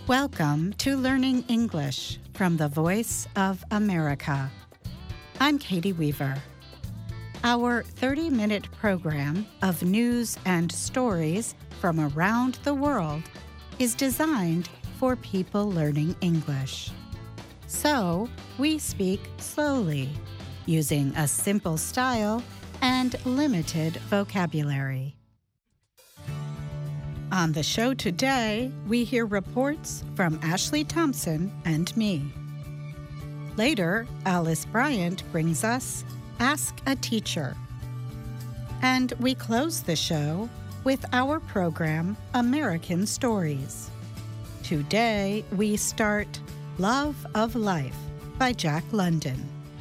Welcome to Learning English from the Voice of America. I'm Katie Weaver. Our 30-minute program of news and stories from around the world is designed for people learning English. So, we speak slowly, using a simple style and limited vocabulary. On the show today, we hear reports from Ashley Thompson and me. Later, Alice Bryant brings us Ask a Teacher. And we close the show with our program, American Stories. Today, we start Love of Life by Jack London.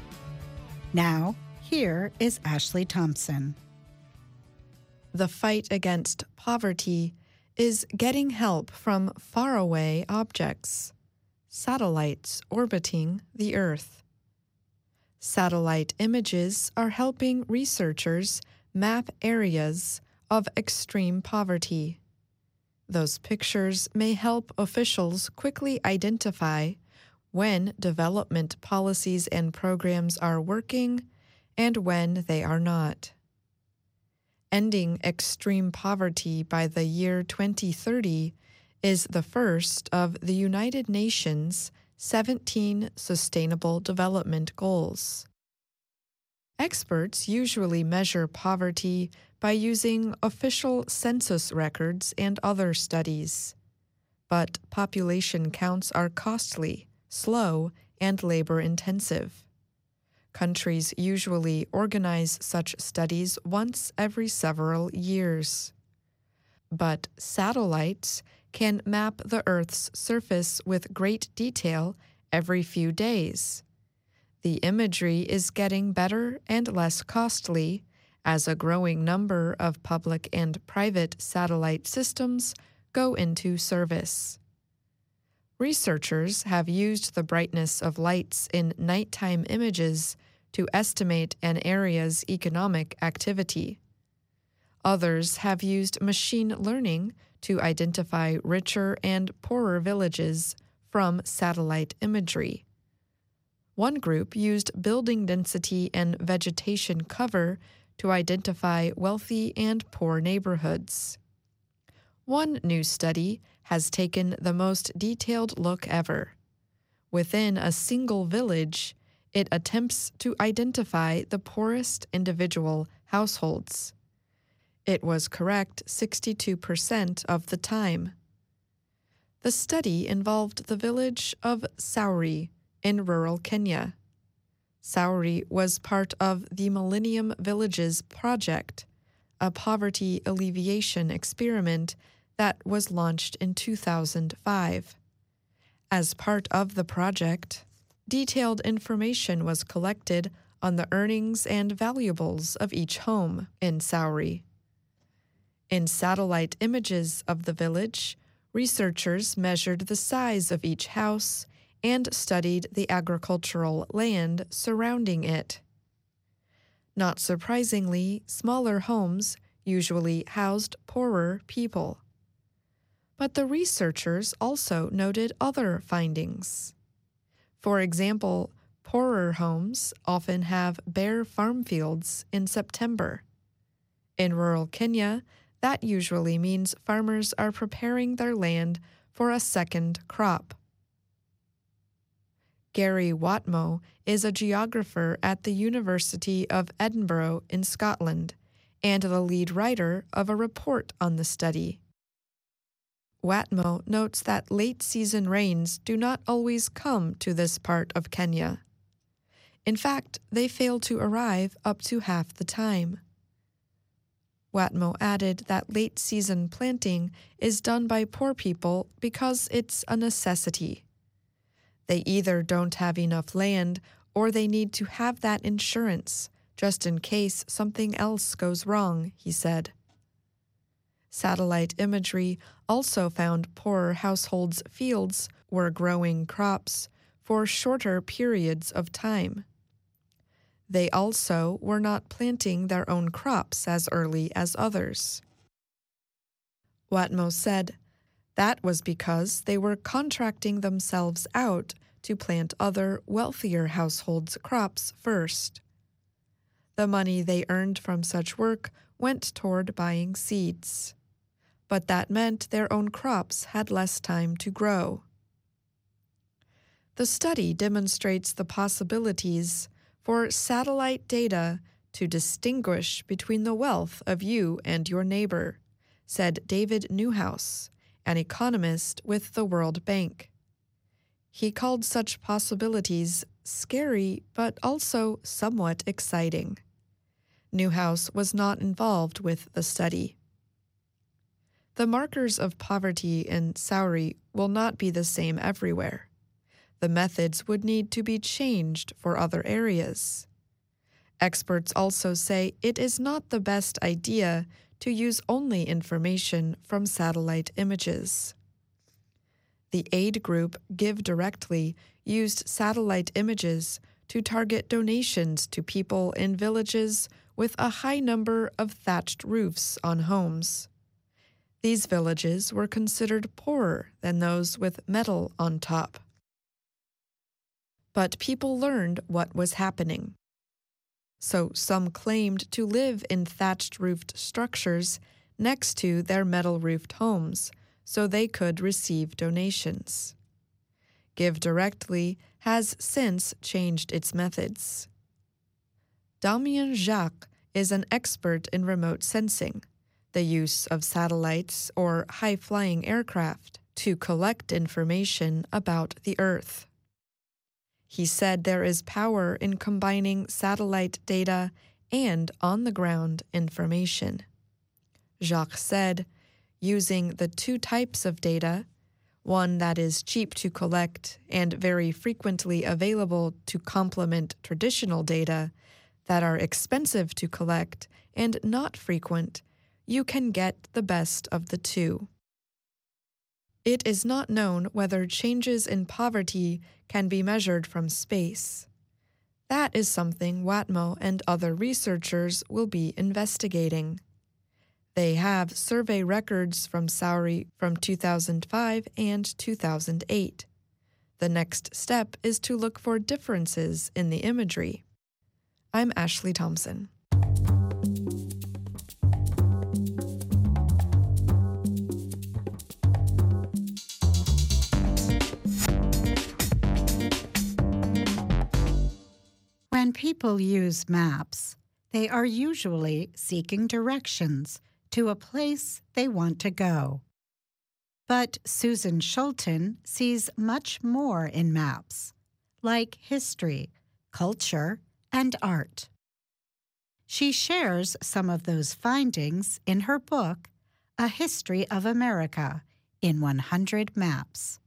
Now, here is Ashley Thompson. The fight against poverty is getting help from faraway objects, satellites orbiting the Earth. Satellite images are helping researchers map areas of extreme poverty. Those pictures may help officials quickly identify when development policies and programs are working and when they are not. Ending extreme poverty by the year 2030 is the first of the United Nations' 17 Sustainable Development Goals. Experts usually measure poverty by using official census records and other studies. But population counts are costly, slow, and labor-intensive. Countries usually organize such studies once every several years. But satellites can map the Earth's surface with great detail every few days. The imagery is getting better and less costly as a growing number of public and private satellite systems go into service. Researchers have used the brightness of lights in nighttime images to estimate an area's economic activity. Others have used machine learning to identify richer and poorer villages from satellite imagery. One group used building density and vegetation cover to identify wealthy and poor neighborhoods. One new study has taken the most detailed look ever. Within a single village, it attempts to identify the poorest individual households. It was correct 62% of the time. The study involved the village of Sauri in rural Kenya. Sauri was part of the Millennium Villages Project, a poverty alleviation experiment that was launched in 2005. As part of the project, detailed information was collected on the earnings and valuables of each home in Sauri. In satellite images of the village, researchers measured the size of each house and studied the agricultural land surrounding it. Not surprisingly, smaller homes usually housed poorer people. But the researchers also noted other findings. For example, poorer homes often have bare farm fields in September. In rural Kenya, that usually means farmers are preparing their land for a second crop. Gary Watmo is a geographer at the University of Edinburgh in Scotland and the lead writer of a report on the study. Watmo notes that late-season rains do not always come to this part of Kenya. In fact, they fail to arrive up to half the time. Watmo added that late-season planting is done by poor people because it's a necessity. They either don't have enough land or they need to have that insurance, just in case something else goes wrong, he said. Satellite imagery also found poorer households' fields were growing crops for shorter periods of time. They also were not planting their own crops as early as others. Watmo said, That was because they were contracting themselves out to plant other, wealthier households' crops first. The money they earned from such work went toward buying seeds. But that meant their own crops had less time to grow. The study demonstrates the possibilities for satellite data to distinguish between the wealth of you and your neighbor, said David Newhouse, an economist with the World Bank. He called such possibilities scary but also somewhat exciting. Newhouse was not involved with the study. The markers of poverty in Sauri will not be the same everywhere. The methods would need to be changed for other areas. Experts also say it is not the best idea to use only information from satellite images. The aid group Give Directly used satellite images to target donations to people in villages with a high number of thatched roofs on homes. These villages were considered poorer than those with metal on top. But people learned what was happening. So some claimed to live in thatched-roofed structures next to their metal-roofed homes so they could receive donations. Give Directly has since changed its methods. Damien Jacques is an expert in remote sensing, the use of satellites or high-flying aircraft to collect information about the Earth. He said there is power in combining satellite data and on-the-ground information. Jacques said, using the two types of data, one that is cheap to collect and very frequently available to complement traditional data that are expensive to collect and not frequent, you can get the best of the two. It is not known whether changes in poverty can be measured from space. That is something Watmo and other researchers will be investigating. They have survey records from Sauri from 2005 and 2008. The next step is to look for differences in the imagery. I'm Ashley Thompson. When people use maps, they are usually seeking directions to a place they want to go. But Susan Schulten sees much more in maps, like history, culture, and art. She shares some of those findings in her book, A History of America in 100 Maps.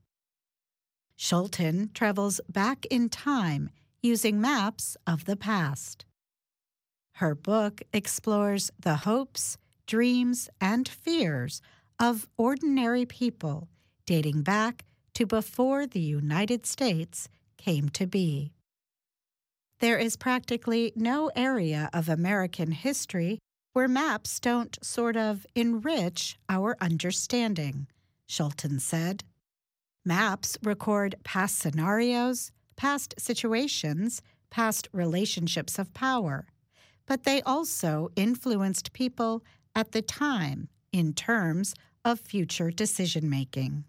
Schulten travels back in time using maps of the past. Her book explores the hopes, dreams, and fears of ordinary people dating back to before the United States came to be. There is practically no area of American history where maps don't sort of enrich our understanding, Schulten said. Maps record past scenarios, past situations, past relationships of power, but they also influenced people at the time in terms of future decision-making.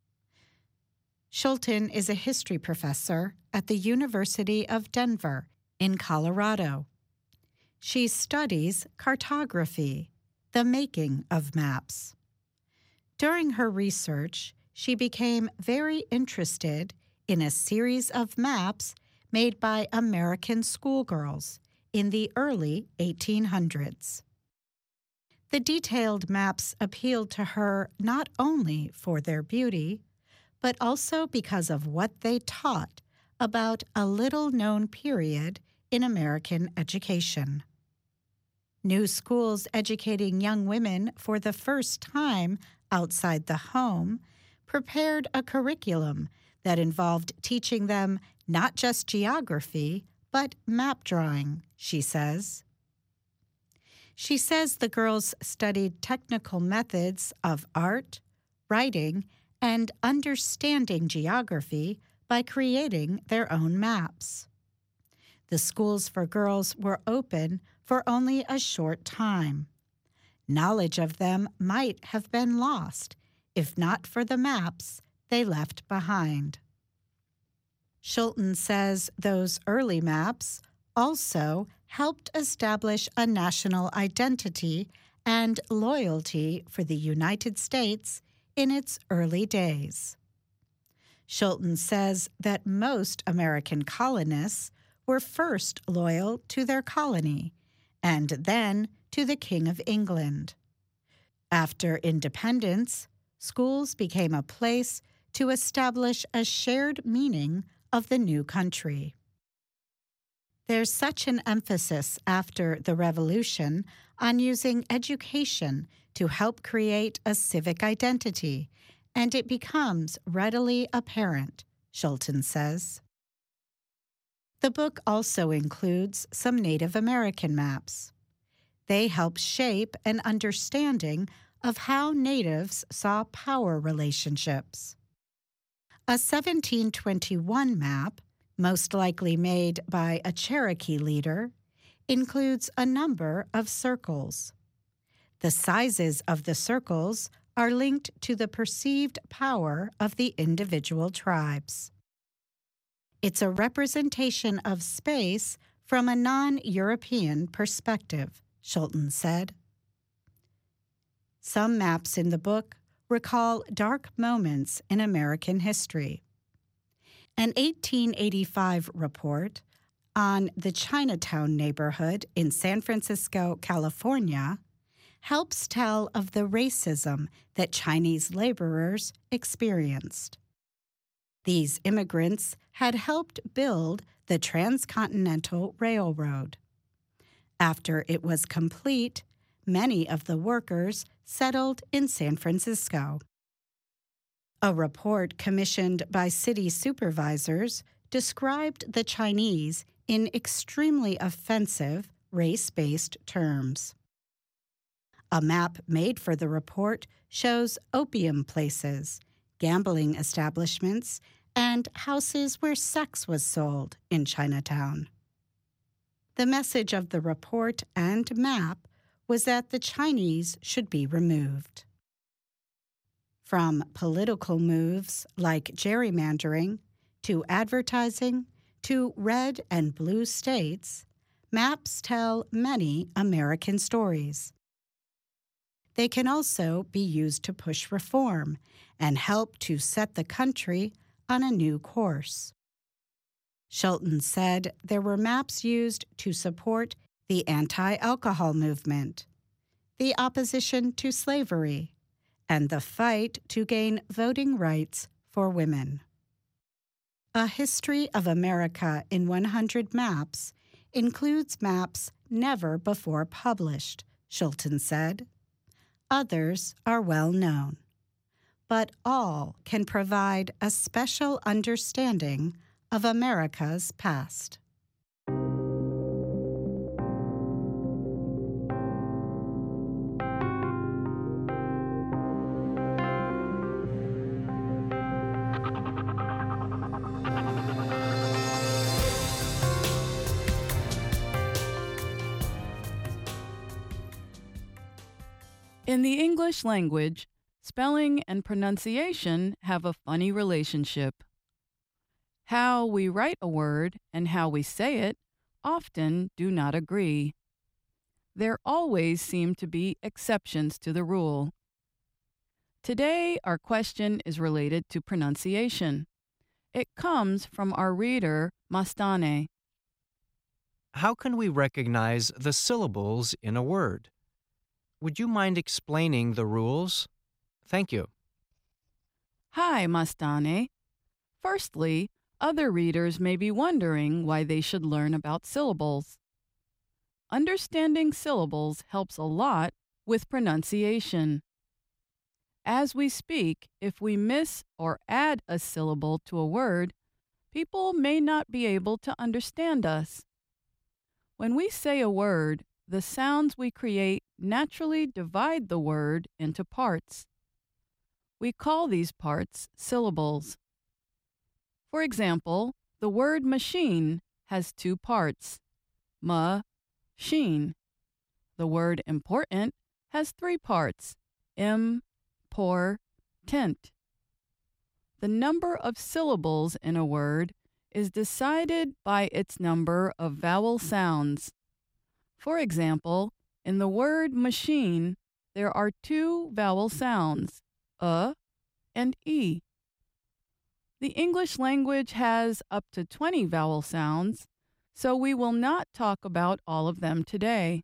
Schulten is a history professor at the University of Denver in Colorado. She studies cartography, the making of maps. During her research, she became very interested in a series of maps made by American schoolgirls in the early 1800s. The detailed maps appealed to her not only for their beauty, but also because of what they taught about a little-known period in American education. New schools educating young women for the first time outside the home prepared a curriculum that involved teaching them not just geography, but map drawing, she says. She says the girls studied technical methods of art, writing, and understanding geography by creating their own maps. The schools for girls were open for only a short time. Knowledge of them might have been lost if not for the maps they left behind. Schulten says those early maps also helped establish a national identity and loyalty for the United States in its early days. Schulten says that most American colonists were first loyal to their colony and then to the King of England. After independence, schools became a place to establish a shared meaning of the new country. There's such an emphasis after the Revolution on using education to help create a civic identity, and it becomes readily apparent, Schulten says. The book also includes some Native American maps. They help shape an understanding of how natives saw power relationships. A 1721 map, most likely made by a Cherokee leader, includes a number of circles. The sizes of the circles are linked to the perceived power of the individual tribes. It's a representation of space from a non-European perspective, Schulten said. Some maps in the book recall dark moments in American history. An 1885 report on the Chinatown neighborhood in San Francisco, California, helps tell of the racism that Chinese laborers experienced. These immigrants had helped build the Transcontinental Railroad. After it was complete, many of the workers settled in San Francisco. A report commissioned by city supervisors described the Chinese in extremely offensive, race-based terms. A map made for the report shows opium places, gambling establishments, and houses where sex was sold in Chinatown. The message of the report and map was that the Chinese should be removed. From political moves like gerrymandering to advertising to red and blue states, maps tell many American stories. They can also be used to push reform and help to set the country on a new course. Schulten said there were maps used to support the anti-alcohol movement, the opposition to slavery, and the fight to gain voting rights for women. A History of America in 100 Maps includes maps never before published, Schulten said. Others are well known, but all can provide a special understanding of America's past. In the English language, spelling and pronunciation have a funny relationship. How we write a word and how we say it often do not agree. There always seem to be exceptions to the rule. Today, our question is related to pronunciation. It comes from our reader, Mastane. How can we recognize the syllables in a word? Would you mind explaining the rules? Thank you. Hi, Mastane. Firstly, other readers may be wondering why they should learn about syllables. Understanding syllables helps a lot with pronunciation. As we speak, if we miss or add a syllable to a word, people may not be able to understand us. When we say a word, the sounds we create naturally divide the word into parts. We call these parts syllables. For example, the word machine has two parts, ma-sheen. The word important has three parts, im-por-tent. The number of syllables in a word is decided by its number of vowel sounds. For example, in the word machine, there are two vowel sounds, and e. The English language has up to 20 vowel sounds, so we will not talk about all of them today.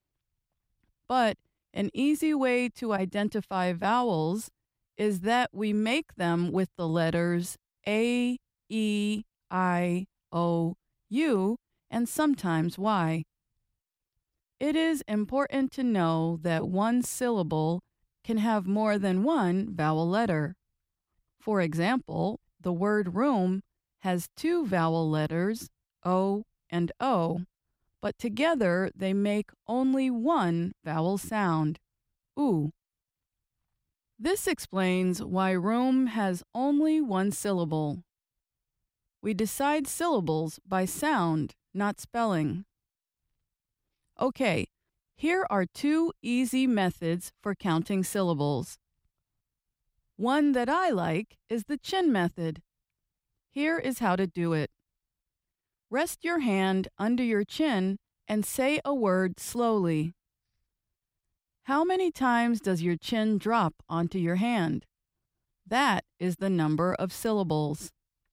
But an easy way to identify vowels is that we make them with the letters A, E, I, O, U, and sometimes Y. It is important to know that one syllable can have more than one vowel letter. For example, the word room has two vowel letters, O and O, but together they make only one vowel sound, oo. This explains why room has only one syllable. We decide syllables by sound, not spelling. Okay, here are two easy methods for counting syllables. One that I like is the chin method. Here is how to do it. Rest your hand under your chin and say a word slowly. How many times does your chin drop onto your hand? That is the number of syllables.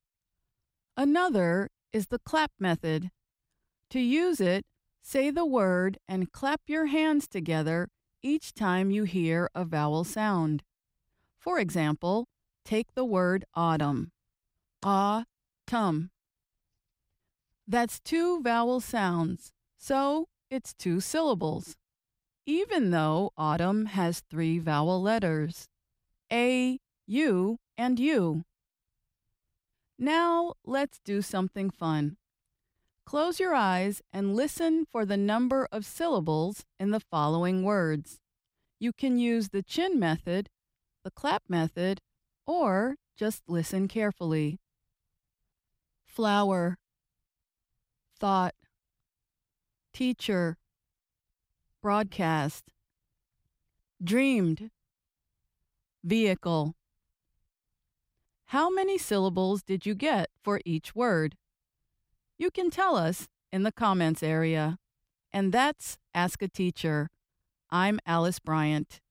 Another is the clap method. To use it, say the word and clap your hands together each time you hear a vowel sound. For example, take the word autumn. Ah-tum. That's two vowel sounds, so it's two syllables, even though autumn has three vowel letters, A, U, and U. Now let's do something fun. Close your eyes and listen for the number of syllables in the following words. You can use the chin method, the clap method, or just listen carefully. Flower, thought, teacher, broadcast, dreamed, vehicle. How many syllables did you get for each word? You can tell us in the comments area. And that's Ask a Teacher. I'm Alice Bryant.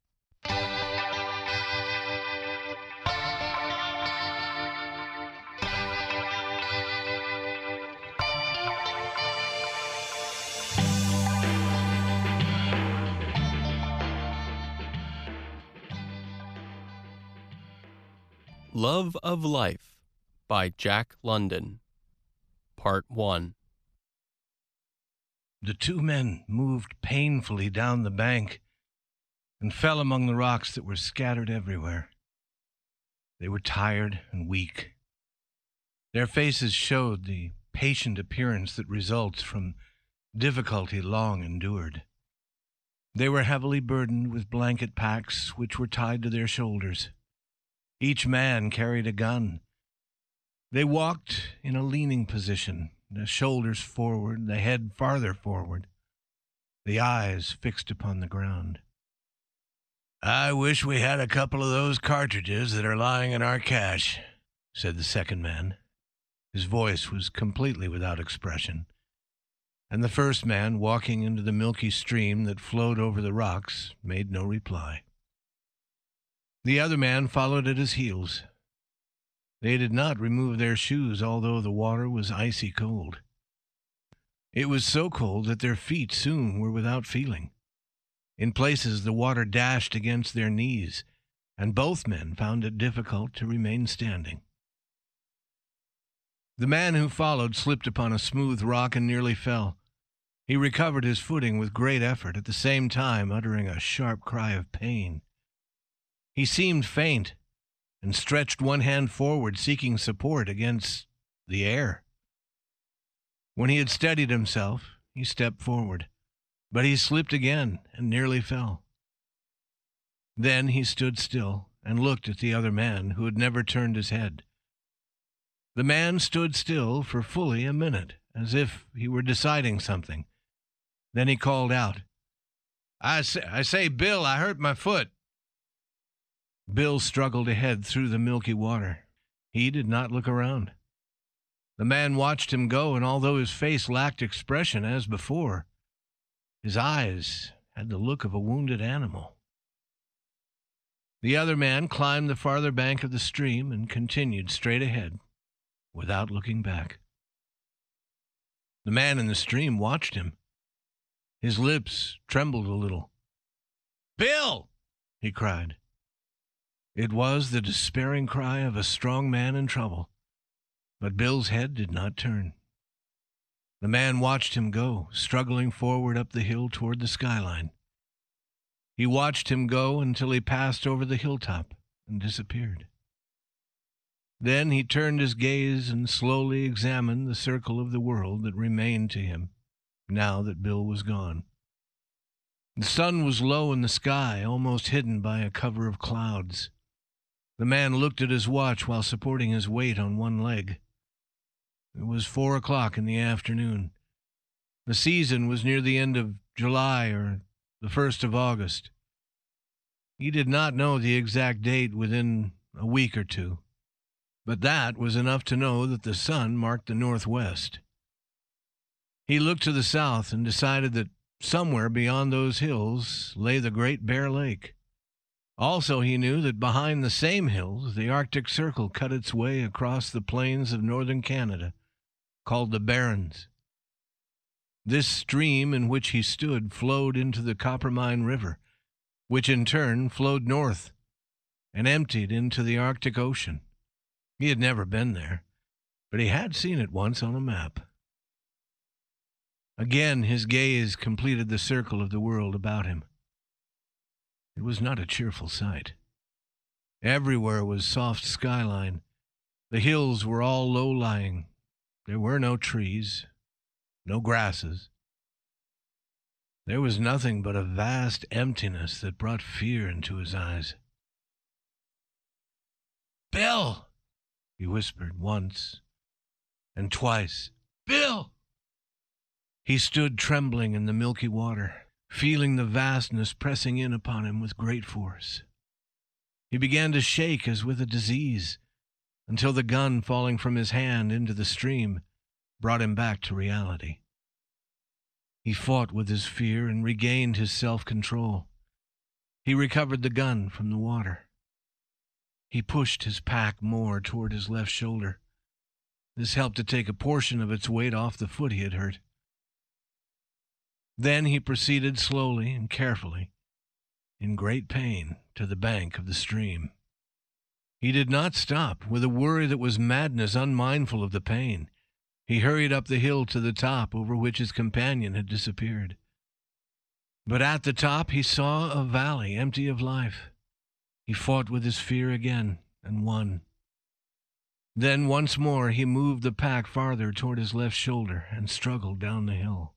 Love of Life by Jack London. Part 1. The two men moved painfully down the bank and fell among the rocks that were scattered everywhere. They were tired and weak. Their faces showed the patient appearance that results from difficulty long endured. They were heavily burdened with blanket packs which were tied to their shoulders. Each man carried a gun. They walked in a leaning position, the shoulders forward, the head farther forward, the eyes fixed upon the ground. "I wish we had a couple of those cartridges that are lying in our cache," said the second man. His voice was completely without expression, and the first man, walking into the milky stream that flowed over the rocks, made no reply. The other man followed at his heels. They did not remove their shoes, although the water was icy cold. It was so cold that their feet soon were without feeling. In places, the water dashed against their knees, and both men found it difficult to remain standing. The man who followed slipped upon a smooth rock and nearly fell. He recovered his footing with great effort, at the same time uttering a sharp cry of pain. He seemed faint and stretched one hand forward, seeking support against the air. When he had steadied himself, he stepped forward, but he slipped again and nearly fell. Then he stood still and looked at the other man, who had never turned his head. The man stood still for fully a minute, as if he were deciding something. Then he called out, I say, Bill, I hurt my foot." Bill struggled ahead through the milky water. He did not look around. The man watched him go, and although his face lacked expression as before, his eyes had the look of a wounded animal. The other man climbed the farther bank of the stream and continued straight ahead, without looking back. The man in the stream watched him. His lips trembled a little. "Bill!" he cried. It was the despairing cry of a strong man in trouble, but Bill's head did not turn. The man watched him go, struggling forward up the hill toward the skyline. He watched him go until he passed over the hilltop and disappeared. Then he turned his gaze and slowly examined the circle of the world that remained to him, now that Bill was gone. The sun was low in the sky, almost hidden by a cover of clouds. The man looked at his watch while supporting his weight on one leg. It was 4 o'clock in the afternoon. The season was near the end of July or the 1st of August. He did not know the exact date within a week or two, but that was enough to know that the sun marked the northwest. He looked to the south and decided that somewhere beyond those hills lay the Great Bear Lake. Also, he knew that behind the same hills, the Arctic Circle cut its way across the plains of northern Canada, called the Barrens. This stream in which he stood flowed into the Coppermine River, which in turn flowed north and emptied into the Arctic Ocean. He had never been there, but he had seen it once on a map. Again, his gaze completed the circle of the world about him. It was not a cheerful sight. Everywhere was soft skyline. The hills were all low-lying. There were no trees, no grasses. There was nothing but a vast emptiness that brought fear into his eyes. "Bill!" he whispered once and twice. "Bill!" He stood trembling in the milky water, feeling the vastness pressing in upon him with great force. He began to shake as with a disease, until the gun falling from his hand into the stream brought him back to reality. He fought with his fear and regained his self-control. He recovered the gun from the water. He pushed his pack more toward his left shoulder. This helped to take a portion of its weight off the foot he had hurt. Then he proceeded slowly and carefully, in great pain, to the bank of the stream. He did not stop, with a worry that was madness, unmindful of the pain. He hurried up the hill to the top, over which his companion had disappeared. But at the top he saw a valley empty of life. He fought with his fear again, and won. Then once more he moved the pack farther toward his left shoulder and struggled down the hill.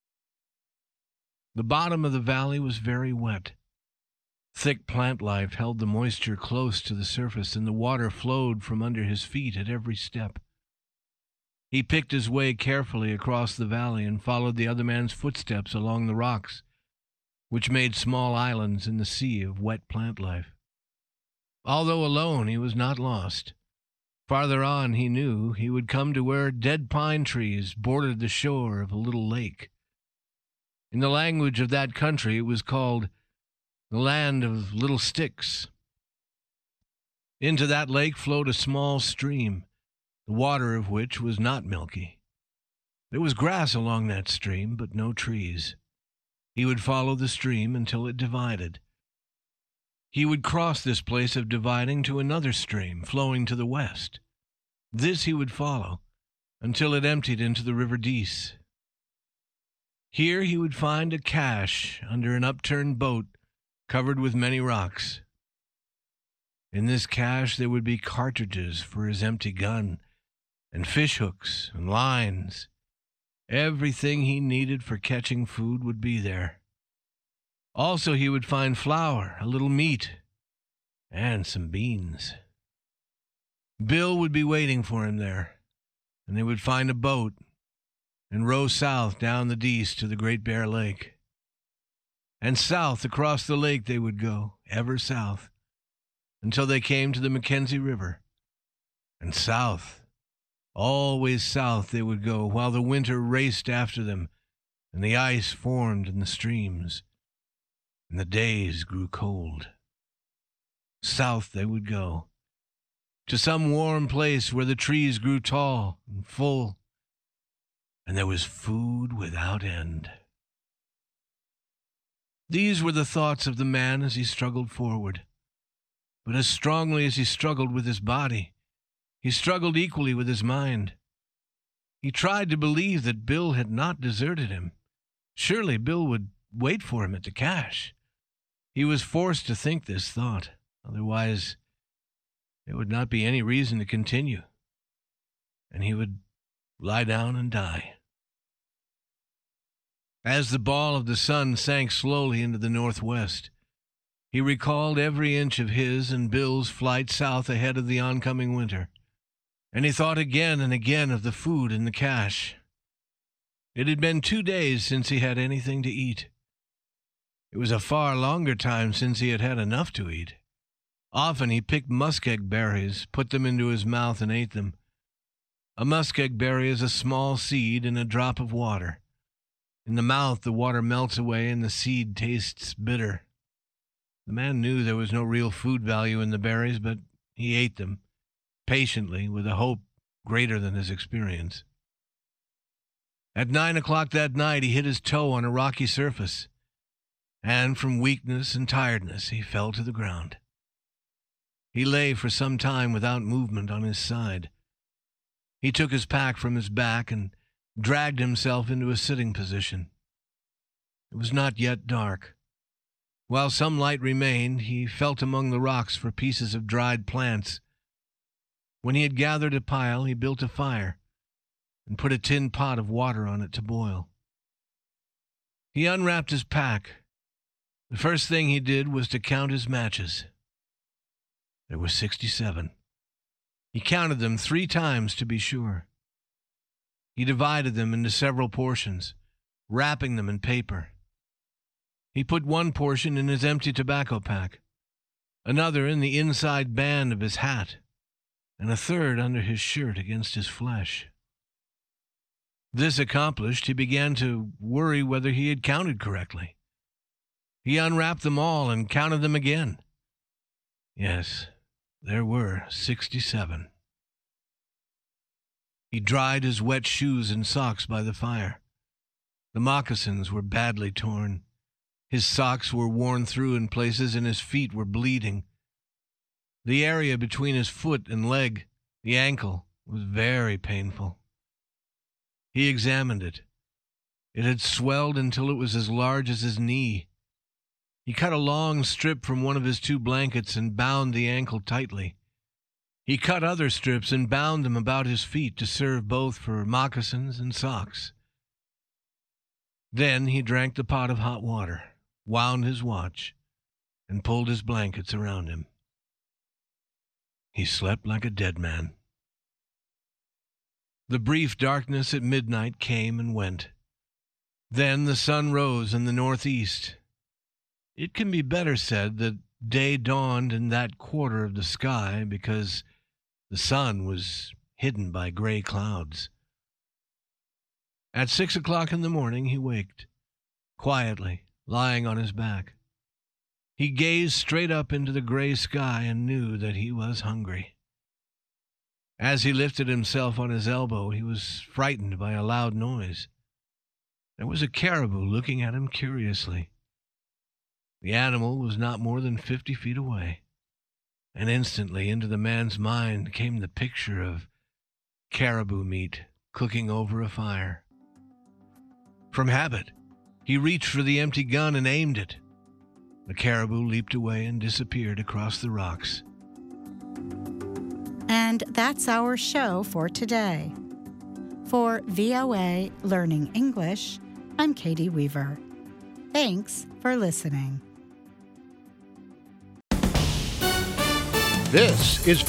The bottom of the valley was very wet. Thick plant life held the moisture close to the surface, and the water flowed from under his feet at every step. He picked his way carefully across the valley and followed the other man's footsteps along the rocks, which made small islands in the sea of wet plant life. Although alone, he was not lost. Farther on, he knew he would come to where dead pine trees bordered the shore of a little lake. In the language of that country, it was called the Land of Little Sticks. Into that lake flowed a small stream, the water of which was not milky. There was grass along that stream, but no trees. He would follow the stream until it divided. He would cross this place of dividing to another stream flowing to the west. This he would follow until it emptied into the River Dease. Here he would find a cache under an upturned boat covered with many rocks. In this cache there would be cartridges for his empty gun, and fish hooks and lines. Everything he needed for catching food would be there. Also he would find flour, a little meat, and some beans. Bill would be waiting for him there, and they would find a boat and row south down the Dease to the Great Bear Lake. And south across the lake they would go, ever south, until they came to the Mackenzie River. And south, always south they would go, while the winter raced after them, and the ice formed in the streams, and the days grew cold. South they would go, to some warm place where the trees grew tall and full, and there was food without end. These were the thoughts of the man as he struggled forward. But as strongly as he struggled with his body, he struggled equally with his mind. He tried to believe that Bill had not deserted him. Surely Bill would wait for him at the cache. He was forced to think this thought. Otherwise, there would not be any reason to continue, and he would lie down and die. As the ball of the sun sank slowly into the northwest, he recalled every inch of his and Bill's flight south ahead of the oncoming winter, and he thought again and again of the food in the cache. It had been 2 days since he had anything to eat. It was a far longer time since he had had enough to eat. Often he picked muskeg berries, put them into his mouth, and ate them. A muskeg berry is a small seed in a drop of water. In the mouth, the water melts away and the seed tastes bitter. The man knew there was no real food value in the berries, but he ate them, patiently, with a hope greater than his experience. At 9 o'clock that night, he hit his toe on a rocky surface, and from weakness and tiredness, he fell to the ground. He lay for some time without movement on his side. He took his pack from his back and dragged himself into a sitting position. It was not yet dark. While some light remained, he felt among the rocks for pieces of dried plants. When he had gathered a pile, he built a fire and put a tin pot of water on it to boil. He unwrapped his pack. The first thing he did was to count his matches. There were 67. He counted them 3 times to be sure. He divided them into several portions, wrapping them in paper. He put one portion in his empty tobacco pack, another in the inside band of his hat, and a third under his shirt against his flesh. This accomplished, he began to worry whether he had counted correctly. He unwrapped them all and counted them again. Yes, there were 67. He dried his wet shoes and socks by the fire. The moccasins were badly torn. His socks were worn through in places and his feet were bleeding. The area between his foot and leg, the ankle, was very painful. He examined it. It had swelled until it was as large as his knee. He cut a long strip from one of his 2 blankets and bound the ankle tightly. He cut other strips and bound them about his feet to serve both for moccasins and socks. Then he drank the pot of hot water, wound his watch, and pulled his blankets around him. He slept like a dead man. The brief darkness at midnight came and went. Then the sun rose in the northeast. It can be better said that day dawned in that quarter of the sky because the sun was hidden by gray clouds. At 6 o'clock in the morning he waked, quietly, lying on his back. He gazed straight up into the gray sky and knew that he was hungry. As he lifted himself on his elbow, he was frightened by a loud noise. There was a caribou looking at him curiously. The animal was not more than 50 feet away, and instantly into the man's mind came the picture of caribou meat cooking over a fire. From habit, he reached for the empty gun and aimed it. The caribou leaped away and disappeared across the rocks. And that's our show for today. For VOA Learning English, I'm Katie Weaver. Thanks for listening. This is